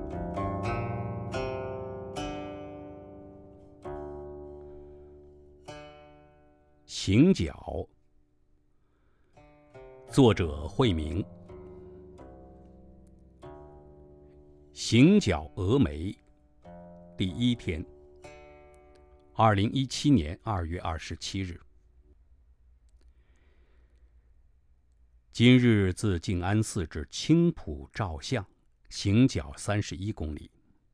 行脚，作者惠明。行脚峨眉，第一天，2017年2月27日。今日自静安寺至青浦照相，行脚31公里。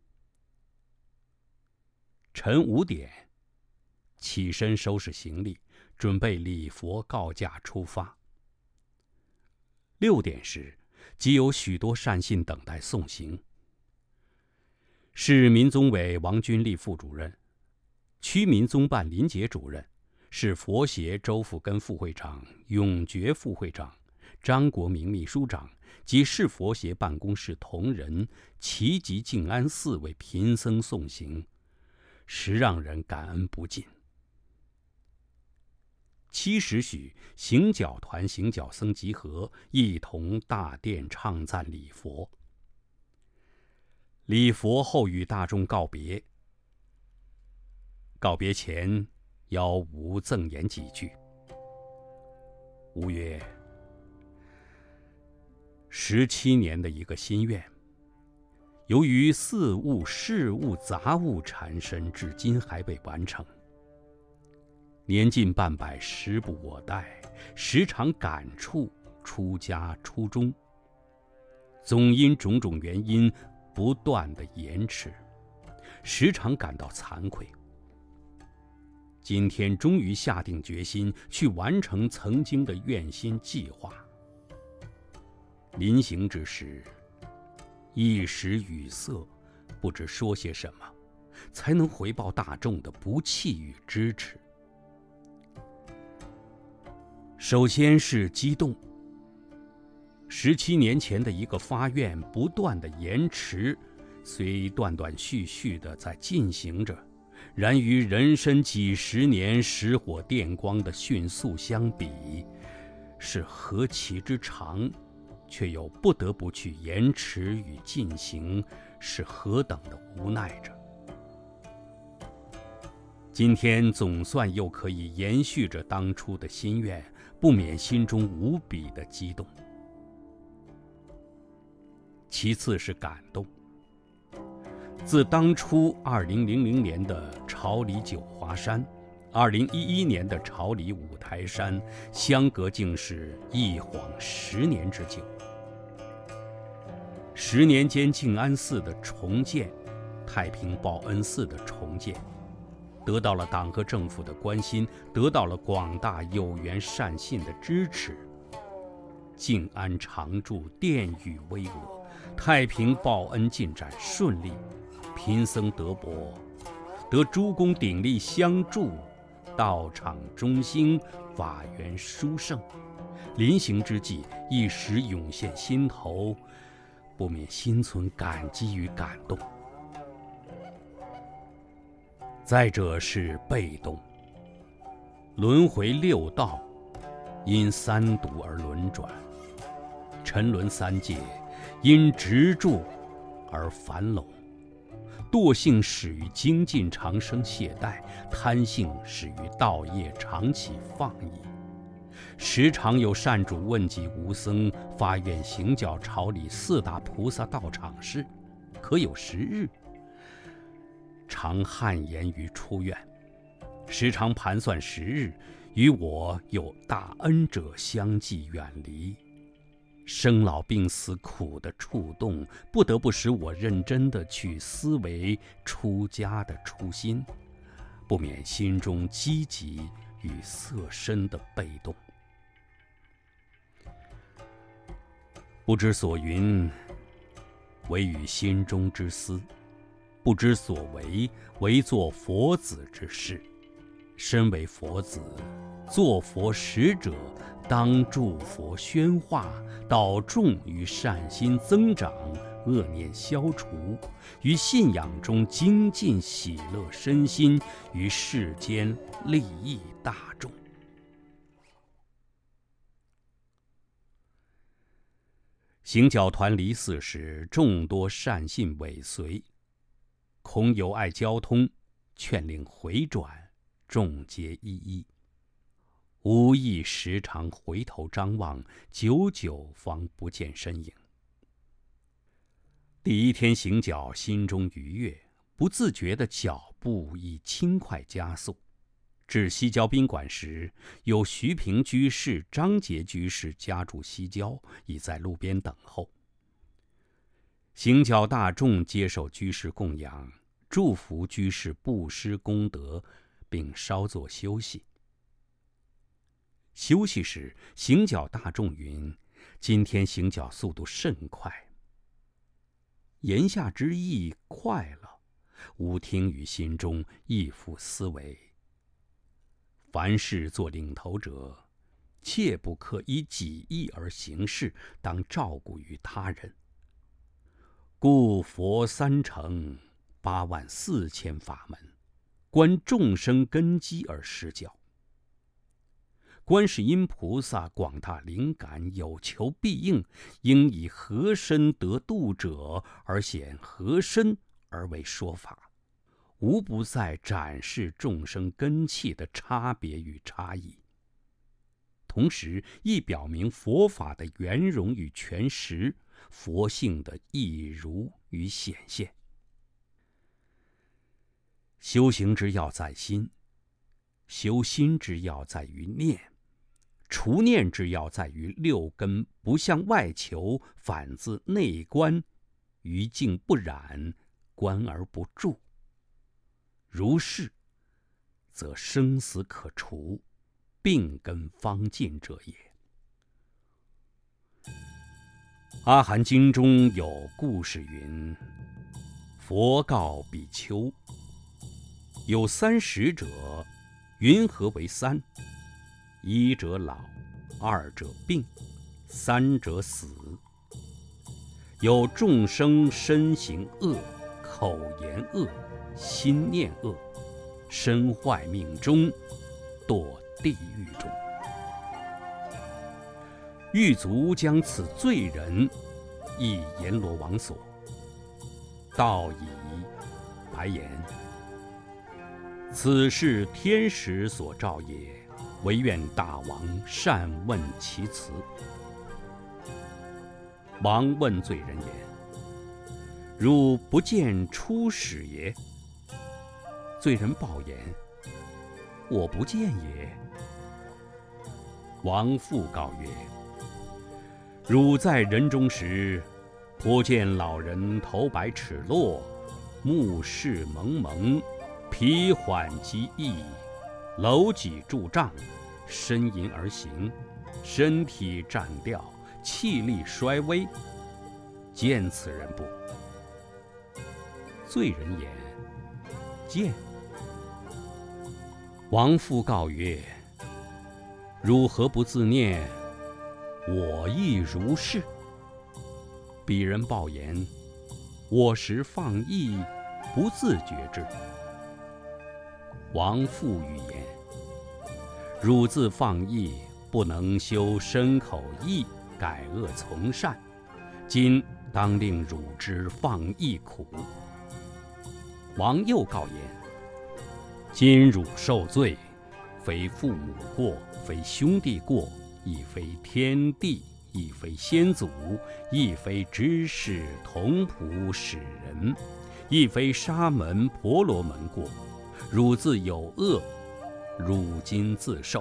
晨5点，起身收拾行李，准备礼佛告假出发。6点时，即有许多善信等待送行。市民宗委王军立副主任，区民宗办林杰主任，市佛协周富根副会长、永觉副会长、张国明秘书长及市佛协办公室同仁齐集静安寺为贫僧送行，实让人感恩不尽。7时许，行脚团行脚僧集合，一同大殿唱赞礼佛。礼佛后与大众告别，告别前邀吾赠言几句。吾曰：17年的一个心愿，由于事务杂物缠身，至今还未完成。年近半百，时不我待，时常感触出家初衷，总因种种原因不断的延迟，时常感到惭愧。今天终于下定决心去完成曾经的愿心计划。临行之时，一时语塞，不知说些什么，才能回报大众的不弃与支持。首先是激动。17年前的一个发愿不断的延迟，虽断断续续的在进行着，然与人生几十年石火电光的迅速相比，是何其之长，却又不得不去延迟与进行，是何等的无奈着。今天总算又可以延续着当初的心愿，不免心中无比的激动。其次是感动。自当初2000年的朝里九华山，2011年的朝里五台山，相隔竟是一晃10年之久。10年间，静安寺的重建，太平报恩寺的重建，得到了党和政府的关心，得到了广大有缘善信的支持。静安常住，殿宇巍峨，太平报恩进展顺利，贫僧德薄，得诸公鼎力相助，道场中兴，法缘殊胜。临行之际，一时涌现心头，不免心存感激与感动。再者是被动，轮回6道，因3毒而轮转，沉沦3界，因执着而繁笼，惰性始于精进长生懈怠，贪性始于道业长起放逸。时常有善主问及吾僧发愿行脚朝里4大菩萨道场时，可有10日？常汗颜于出愿，时常盘算10日，与我有大恩者相继远离，生老病死苦的触动，不得不使我认真地去思维出家的初心，不免心中积极与色身的被动。不知所云，唯与心中之思；不知所为，唯做佛子之事。身为佛子，做佛使者，当助佛宣化，导众于善心增长，恶念消除，于信仰中精进喜乐身心，于世间利益大众。 行脚团离寺时，众多善信尾随，恐有碍交通，劝令回转，众皆依依。无意时常回头张望，久久方不见身影。第一天行脚，心中愉悦，不自觉的脚步已轻快加速。至西郊宾馆时，有徐平居士、张杰居士家住西郊，已在路边等候。行脚大众接受居士供养，祝福居士布施功德，并稍作休息。休息时，行脚大众云：“今天行脚速度甚快。”言下之意，快了。吾听于心中，亦复思维。凡事做领头者，切不可以己意而行事，当照顾于他人。故佛三乘84000法门，观众生根基而施教。观世音菩萨广大灵感，有求必应，应以何身得度者，而显何身而为说法。无不在展示众生根器的差别与差异，同时亦表明佛法的圆融与全实，佛性的易如与显现。修行之要在心，修心之要在于念，除念之要在于六根不向外求，反自内观，于境不染，观而不住。如是，则生死可除，病根方尽者也。阿含经中有故事云：佛告比丘，有3使者，云何为3？一者老，二者病，三者死。有众生身行恶，口言恶，心念恶，身坏命终，堕地狱中。狱卒将此罪人诣阎罗王所，道已，白言：此事天时所召也，唯愿大王善问其辞。王问罪人言：汝不见出使也？罪人报言：我不见也。王复告曰：汝在人中时，颇见老人头白齿落，目视蒙蒙，疲缓极易，搂脊柱杖，呻吟而行，身体战掉，气力衰微，见此人不？罪人言：见。王复告曰：汝何不自念？我亦如是。彼人报言：我时放逸，不自觉之。王复语言：汝自放逸，不能修身口意，改恶从善，今当令汝知放逸苦。王又告言：今汝受罪，非父母过，非兄弟过，亦非天地，亦非先祖，亦非知识童仆使人，亦非沙门婆罗门过。汝自有恶，汝今自受。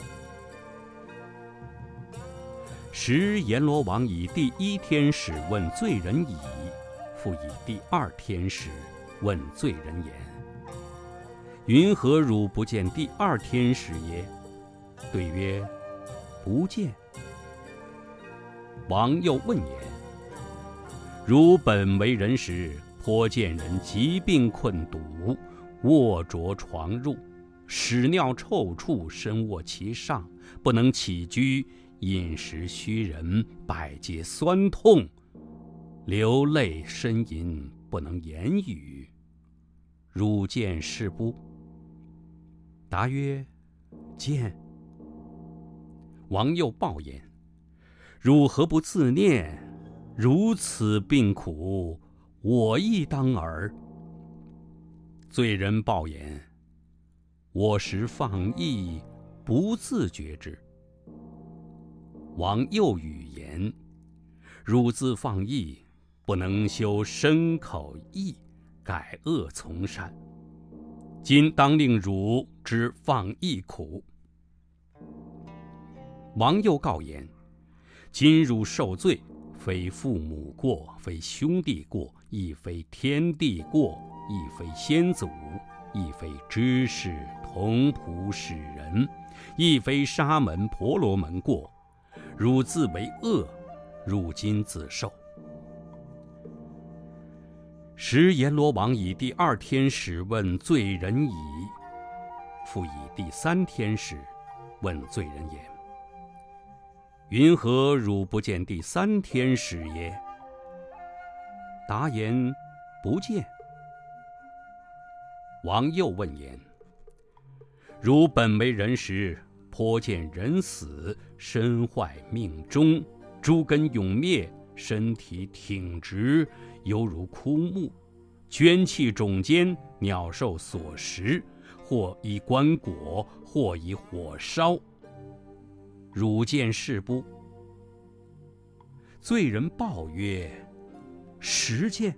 时阎罗王以第1天使问罪人已，复以第2天使问罪人言：云何汝不见第2天使耶？对曰：不见。王又问言：汝本为人时，颇见人疾病困笃，卧着床褥，屎尿臭处，身卧其上，不能起居，饮食虚人，百节酸痛，流泪呻吟，不能言语。汝见是不？答曰：见。王又报言：汝何不自念？ 如此病苦，我亦当耳。罪人报言：我时放逸，不自觉之。王又语言：汝自放逸，不能修身口意，改恶从善。今当令汝知放逸苦。王又告言：今汝受罪，非父母过，非兄弟过，亦非天地过，亦非先祖，亦非知识同仆使人，亦非沙门婆罗门过。汝自为恶，汝今自受。时阎罗王以第二天使问罪人矣，复以第三天使问罪人言：云何汝不见第三天使耶？答言：不见。王又问言：汝本为人时，颇见人死，身坏命终，诸根永灭，身体挺直，犹如枯木，捐气种间，鸟兽所食，或以棺椁，或以火烧。汝见是不？罪人报曰：实见。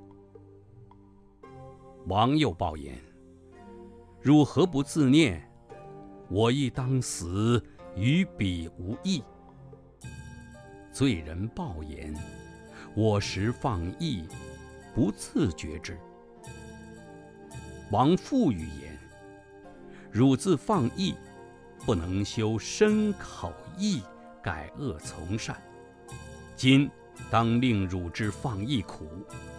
王又报言：汝何不自念？我亦当死，与彼无异。罪人报言：我时放逸，不自觉之。王复语言：汝自放逸，不能修身口意，改恶从善。今当令汝知放逸苦。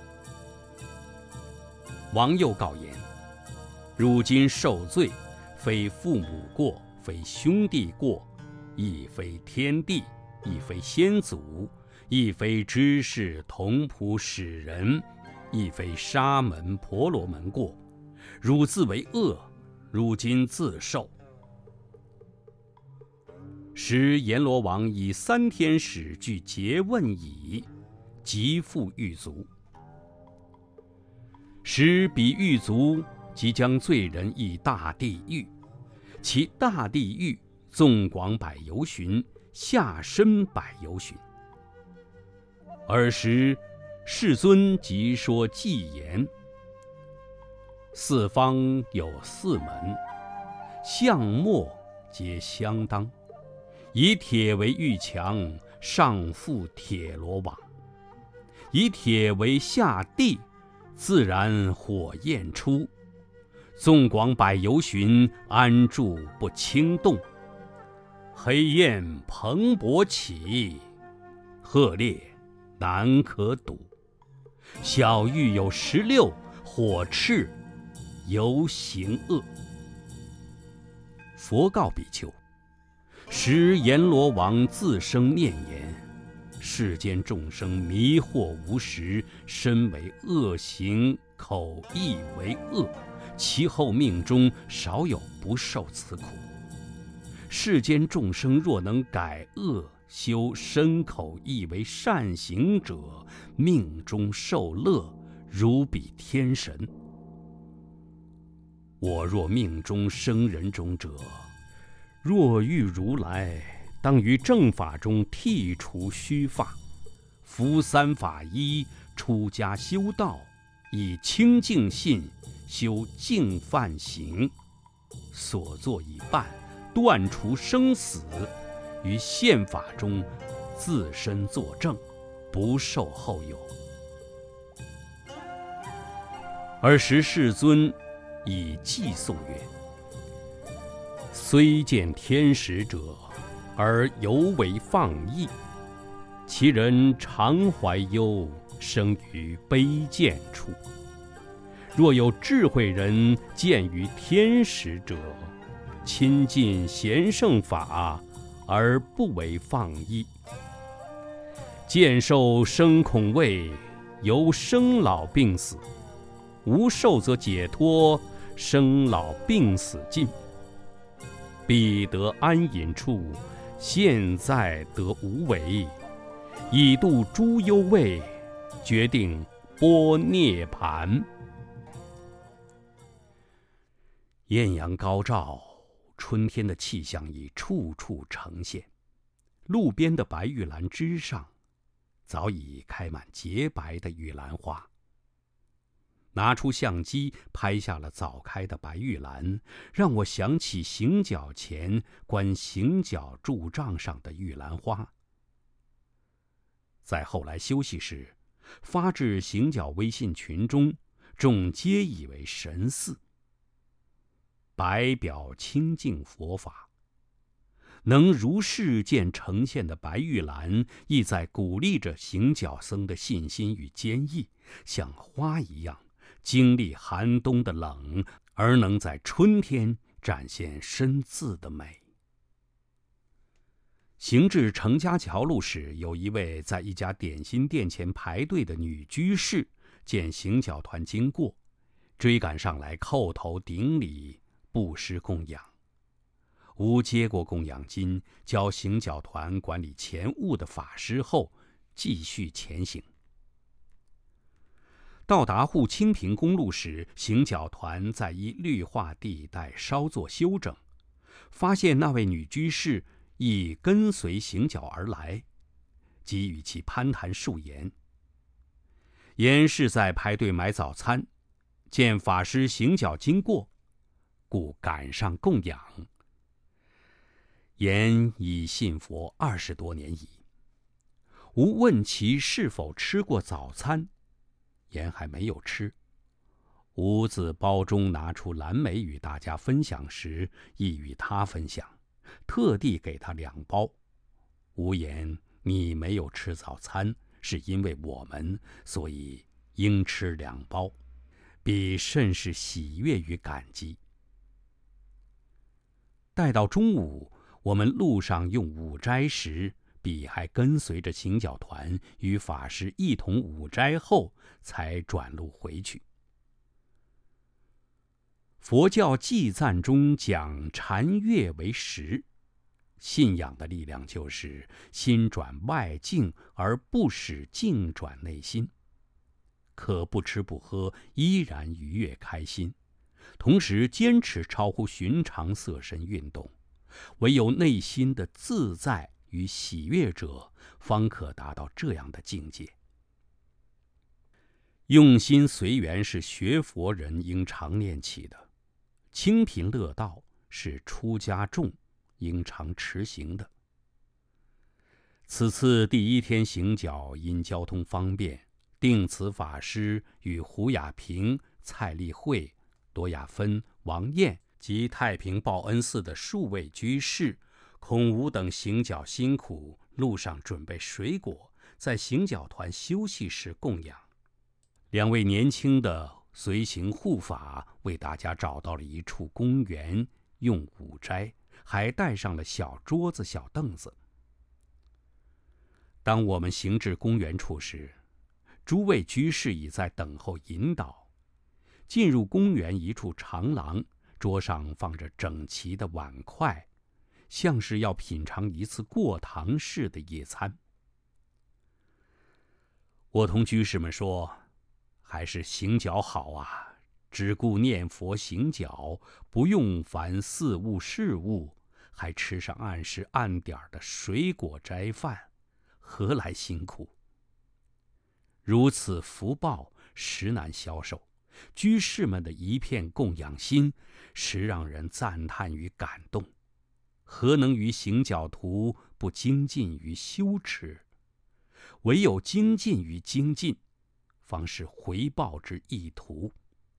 王又告言：汝今受罪，非父母过，非兄弟过，亦非天地，亦非先祖，亦非知识同仆使人，亦非沙门婆罗门过。汝自为恶，汝今自受。时阎罗王以三天使具诘问矣，即复狱卒。时彼狱卒即将罪人诣大地狱，其大地狱纵广百由旬，下深百由旬。尔时世尊即说偈言：四方有四门，相末皆相当，以铁为狱墙，上覆铁罗网；以铁为下地，自然火焰出。纵广百由旬，安住不轻动。黑焰蓬勃起，鹤烈难可睹。小狱有16，火炽，犹行恶。佛告比丘：时阎罗王自生念言：世间众生迷惑无实，身为恶行，口意为恶，其后命中少有不受此苦。世间众生若能改恶，修身口意为善行者，命中受乐，如比天神。我若命中生人中者，若遇如来，当于正法中剃除须发，服3法衣，出家修道，以清净信修净犯行，所作已办，断除生死，于宪法中自身作证，不受后有。尔时世尊以偈颂曰：虽见天使者，而犹为放逸，其人常怀忧，生于卑贱处。若有智慧人见于天使者，亲近贤圣法，而不为放逸。见受生恐畏，由生老病死；无受则解脱，生老病死尽。必得安隐处，现在得无为， 以度诸忧畏，决定拨涅盘。艳阳高照，春天的气象已处处呈现。路边的白玉兰枝上，早已开满洁白的玉兰花。拿出相机拍下了早开的白玉兰，让我想起行脚前观行脚柱杖上的玉兰花。在后来休息时，发至行脚微信群中，众皆以为神似。白表清净佛法，能如世间呈现的白玉兰，亦在鼓励着行脚僧的信心与坚毅，像花一样经历寒冬的冷，而能在春天展现深自的美。行至程家桥路时，有一位在一家点心店前排队的女居士，见行脚团经过，追赶上来叩头顶礼，布施供养。吾接过供养金，交行脚团管理钱物的法师后，继续前行。到达沪清平公路时，行脚团在一绿化地带稍作休整，发现那位女居士亦跟随行脚而来，即与其攀谈数言。言是在排队买早餐，见法师行脚经过，故赶上供养。言已信佛20多年矣。吾问其是否吃过早餐，言还没有吃。吾自包中拿出蓝莓与大家分享时，亦与他分享，特地给他2包。吾言你没有吃早餐，是因为我们，所以应吃2包，彼甚是喜悦与感激。待到中午，我们路上用午斋时，彼还跟随着行脚团与法师一同午斋后，才转路回去。佛教偈赞中讲禅悦为实，信仰的力量就是心转外境，而不使境转内心。可不吃不喝，依然愉悦开心，同时坚持超乎寻常色身运动。唯有内心的自在与喜悦者，方可达到这样的境界。用心随缘是学佛人应常念起的，清贫乐道是出家众应常持行的。此次第1天行脚，因交通方便，定慈法师与胡雅萍、蔡丽慧、罗雅芬、王燕及太平报恩寺的数位居士，恐吾等行脚辛苦，路上准备水果，在行脚团休息时供养。2位年轻的随行护法为大家找到了一处公园用午斋，还带上了小桌子小凳子。当我们行至公园处时，诸位居士已在等候引导。进入公园一处长廊，桌上放着整齐的碗筷，像是要品尝一次过堂式的野餐。我同居士们说，还是行脚好啊，只顾念佛行脚，不用烦事物事物，还吃上按时按点的水果斋饭，何来辛苦？如此福报实难消受，居士们的一片供养心，实让人赞叹与感动。何能于行脚途不精进于修持？唯有精进于精进，方是回报之意图。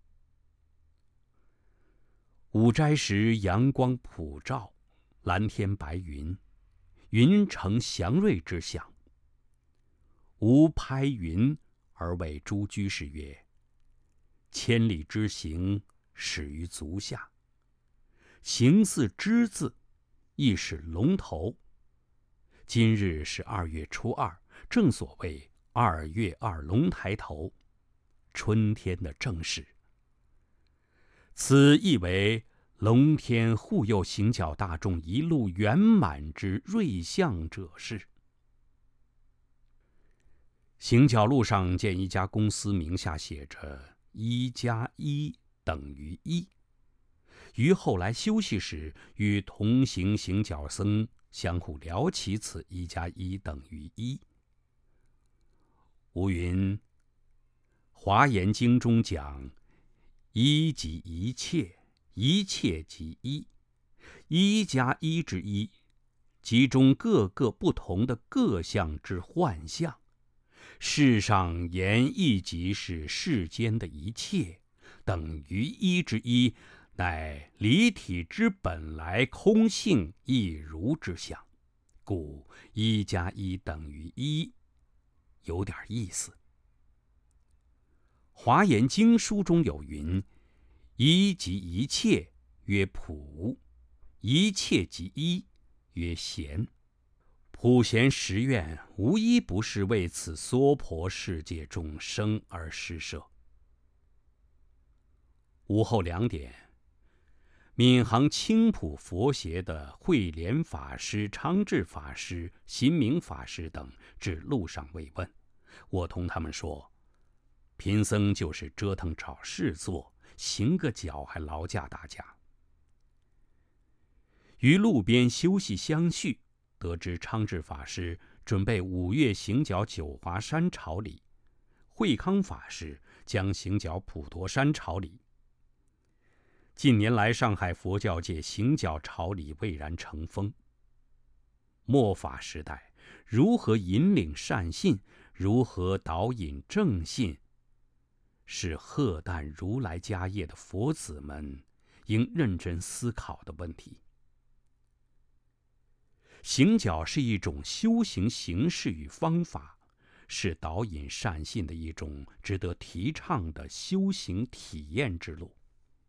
午斋时阳光普照，蓝天白云，云呈祥瑞之象。吾拍云而谓诸居士曰：千里之行，始于足下。行似之字，亦是龙头。今日是2月初2，正所谓2月2龙抬头，春天的正始。此亦为龙天护佑行脚大众一路圆满之瑞相者是。 行脚路上见一家公司名下写着1+1等于1，于后来休息时与同行行脚僧相互聊起此1+1等于1。吾云：华严经中讲一即一切，一切即一，1+1之一，其中各个不同的各相之幻象。世上言亦即是世间的一切，等于1之一，乃离体之本来空性一如之相，故1+1等于1，有点意思。华严经书中有云：一即一切，曰普；一切即一，曰贤。普贤十愿，无一不是为此娑婆世界众生而施设。午后2点，闵行青浦佛协的慧莲法师、昌智法师、新明法师等至路上慰问，我同他们说，贫僧就是折腾找事做，行个脚还劳驾大家。于路边休息相叙，得知昌智法师准备5月行脚九华山朝礼，慧康法师将行脚普陀山朝礼。近年来上海佛教界行脚朝礼蔚然成风。末法时代，如何引领善信，如何导引正信，是荷担如来家业的佛子们应认真思考的问题。行脚是一种修行形式与方法，是导引善信的一种值得提倡的修行体验之路。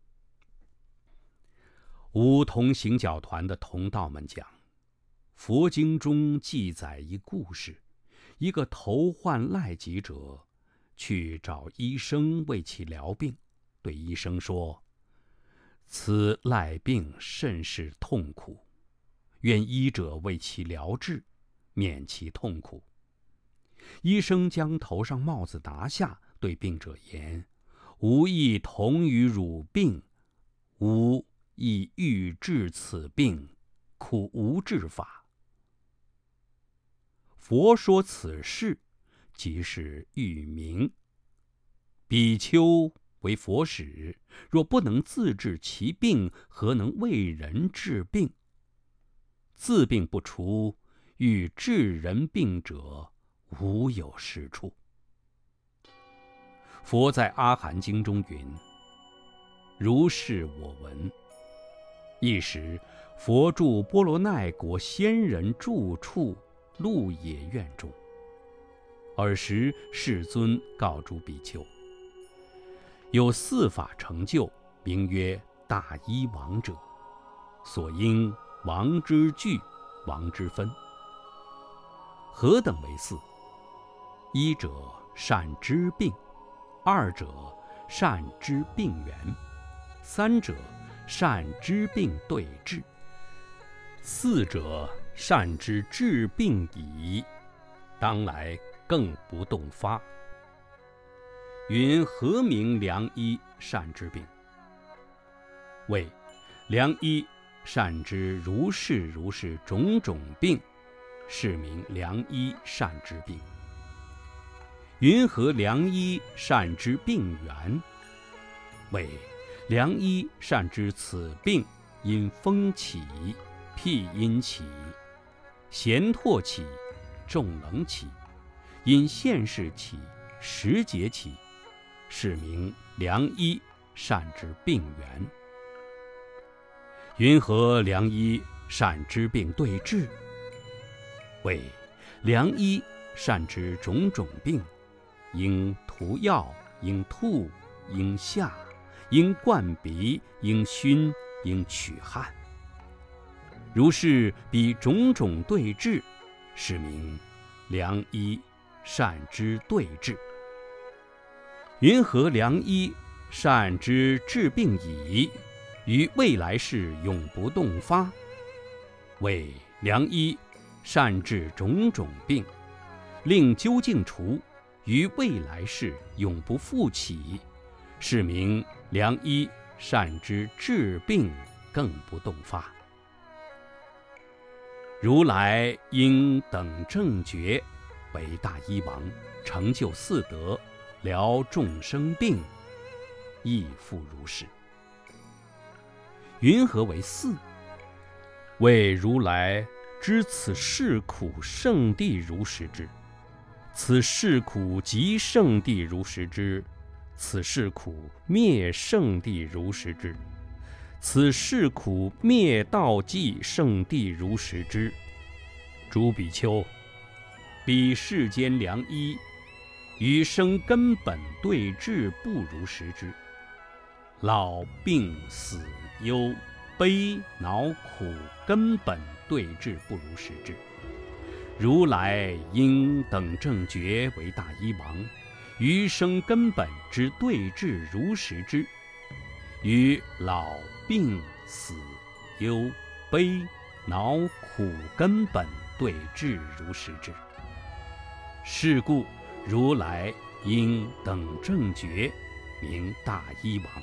吾同行脚团的同道们讲，佛经中记载一故事，一个头患赖疾者去找医生为其疗病，对医生说：此赖病甚是痛苦，愿医者为其疗治，免其痛苦。医生将头上帽子拿下，对病者言：吾亦同于汝病，吾亦欲治此病，苦无治法。佛说此事，即是喻明。比丘为佛使，若不能自治其病，何能为人治病？自病不除，欲治人病者，无有是处。佛在阿含经中云：如是我闻。一时，佛住波罗奈国仙人住处鹿野苑中。尔时世尊告诸比丘：有4法成就，名曰大医王者，所应王之具，王之分。何等为4？一者善知病，2者善知病源，3者善知病对治，4者善知治病矣，当来更不动发。云何名良医善治病？谓良医善知如是种种病，是名良医善治病。云何良医善知病源？谓良医善知此病因风起，僻因起，咸唾起，重冷起，因现世起，时节起，是名良医善知病源。云何良医善知病对治？谓良医善知种种病，应涂药，应吐，应下，应灌鼻，应熏，应取汗。如是彼种种对治，是名良医善知对治。云何良医善知治病矣，于未来世永不动发？谓良医善治种种病，令究竟除， 于未来世永不复起，是名良医善之治病，更不动发。如来应等正觉，为大医王，成就四德，疗众生病，亦复如是。云何为四？为如来知此世苦，圣地如实知；此世苦即圣地如实知；此世苦灭圣地如实知；此世苦灭道即圣地如实知。诸比丘，彼世间良医，与生根本对治不如实知。老病死忧悲恼苦根本对治不如实知。如来应等正觉，为大医王，于生根本之对治如实知。于老病死忧悲恼苦根本对治如实知。是故如来应等正觉，名大医王。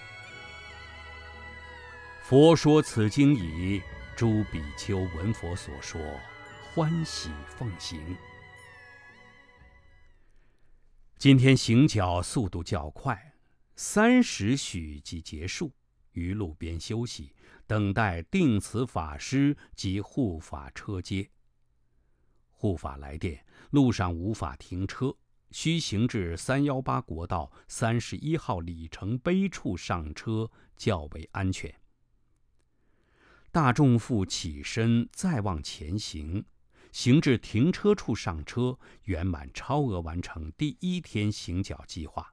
佛说此经已，诸比丘闻佛所说，欢喜奉行。今天行脚速度较快，30许即结束，于路边休息，等待定慈法师及护法车接。护法来电，路上无法停车，需行至318国道31号里程碑处上车，较为安全。大众复起身，再往前行，行至停车处上车，圆满超额完成第1天行脚计划。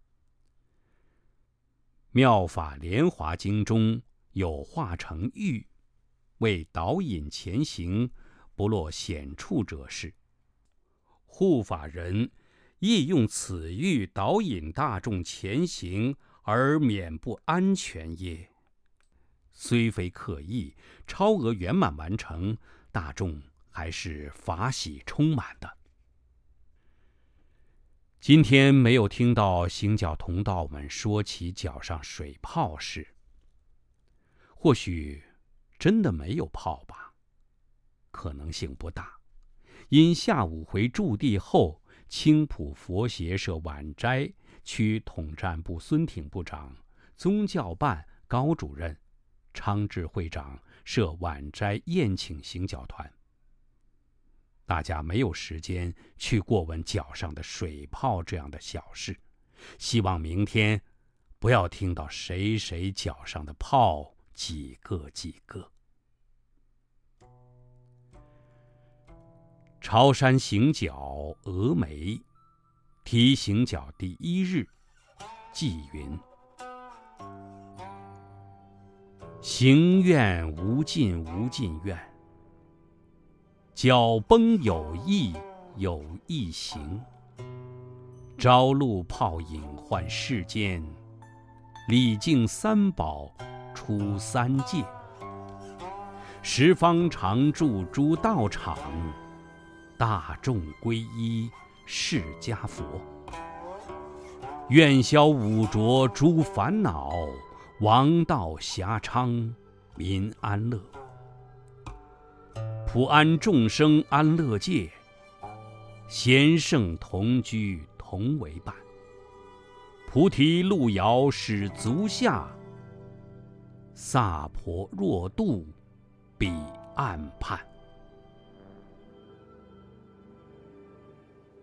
妙法莲华经中有化成玉，为导引前行，不落险处者是。护法人亦用此玉导引大众前行，而免不安全耶？虽非刻意，超额圆满完成，大众还是法喜充满的。今天没有听到行脚同道们说起脚上水泡事，或许真的没有泡吧，可能性不大。因下午回驻地后，青浦佛协社晚斋区统战部孙挺部长、宗教办高主任、昌智会长设晚斋宴请行脚团，大家没有时间去过问脚上的水泡这样的小事，希望明天不要听到谁谁脚上的泡几个几个。朝山行脚峨眉，提行脚第1日，寄云：行愿无尽无尽愿，脚崩有意有意行。朝露泡影幻世间，礼敬三宝出三界。十方常住诸道场，大众皈依释迦佛。愿消五浊诸烦恼，王道遐昌民安乐。普安众生安乐界，贤圣同居同为伴。菩提路遥始足下，萨婆若渡彼岸畔。